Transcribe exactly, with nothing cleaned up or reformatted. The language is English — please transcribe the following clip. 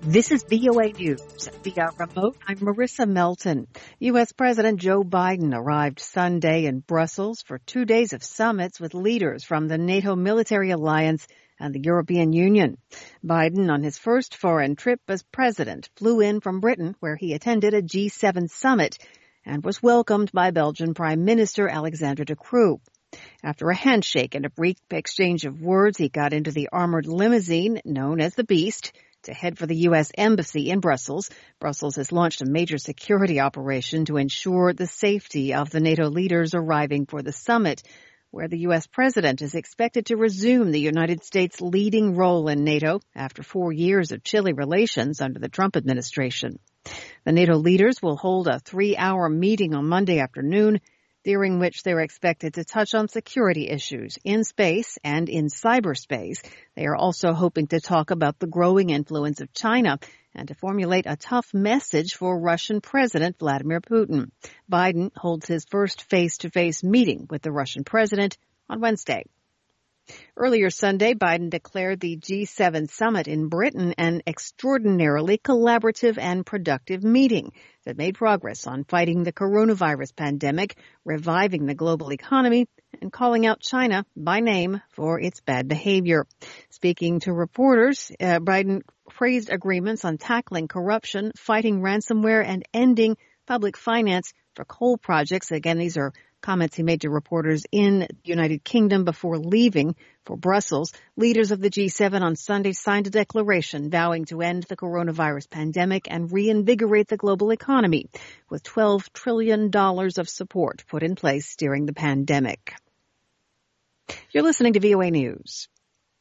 This is V O A News. Via remote, I'm Marissa Melton. U S. President Joe Biden arrived Sunday in Brussels for two days of summits with leaders from the NATO military alliance and the European Union. Biden, on his first foreign trip as president, flew in from Britain, where he attended a G seven summit and was welcomed by Belgian Prime Minister Alexander De Croo. After a handshake and a brief exchange of words, he got into the armored limousine known as the Beast to head for the U S. Embassy in Brussels. Brussels has launched a major security operation to ensure the safety of the NATO leaders arriving for the summit, where the U S. president is expected to resume the United States' leading role in NATO after four years of chilly relations under the Trump administration. The NATO leaders will hold a three-hour meeting on Monday afternoon, during which they're expected to touch on security issues in space and in cyberspace. They are also hoping to talk about the growing influence of China and to formulate a tough message for Russian President Vladimir Putin. Biden holds his first face-to-face meeting with the Russian president on Wednesday. Earlier Sunday, Biden declared the G seven summit in Britain an extraordinarily collaborative and productive meeting that made progress on fighting the coronavirus pandemic, reviving the global economy, and calling out China by name for its bad behavior. Speaking to reporters, uh, Biden praised agreements on tackling corruption, fighting ransomware, and ending public finance for coal projects. Again, these are comments he made to reporters in the United Kingdom before leaving for Brussels. Leaders of the G seven on Sunday signed a declaration vowing to end the coronavirus pandemic and reinvigorate the global economy, with twelve trillion dollars of support put in place during the pandemic. You're listening to V O A News.